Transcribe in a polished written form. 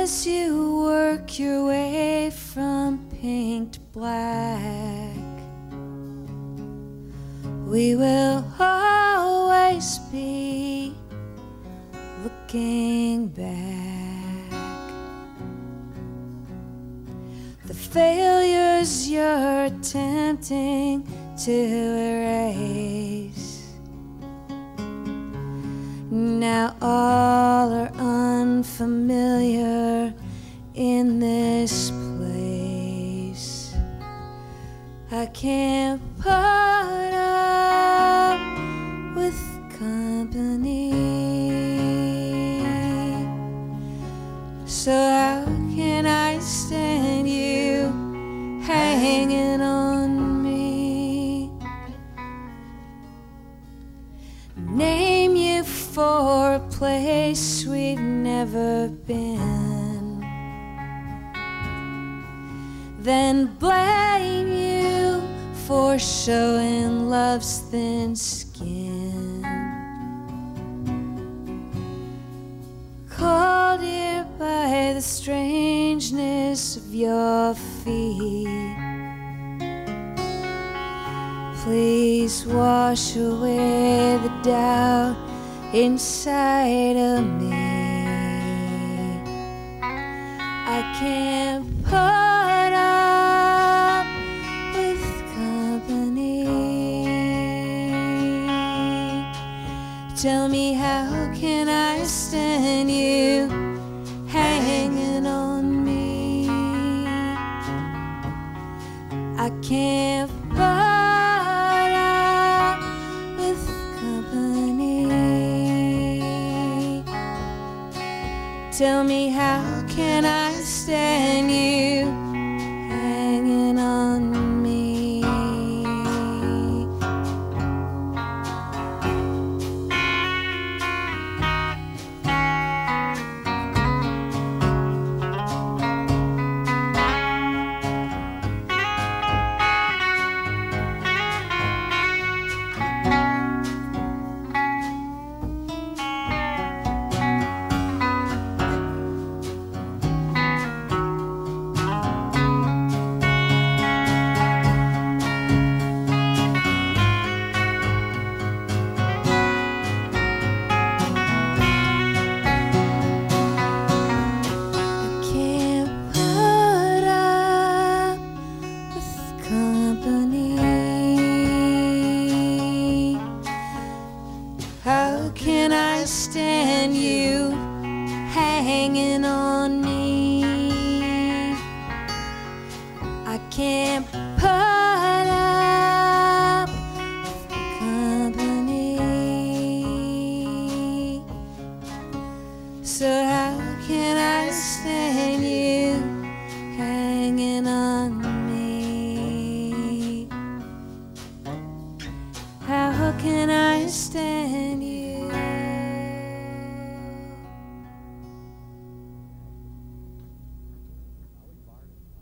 as you work your way from pink to black, we will always be looking back. The failures you're attempting to erase now all are unfamiliar in this place. I can't put up with company, so how can I stand you hanging on me? Name you for a place we've never been, then blame you for showing love's thin skin. Called here by the strangeness of your feet, please wash away the doubt inside of me. I can't put up with company. Tell me, how can I stand you hanging on me? I can't put up with company. Tell me, how can I stand you hanging on me? How can I stand you hanging on me? I can't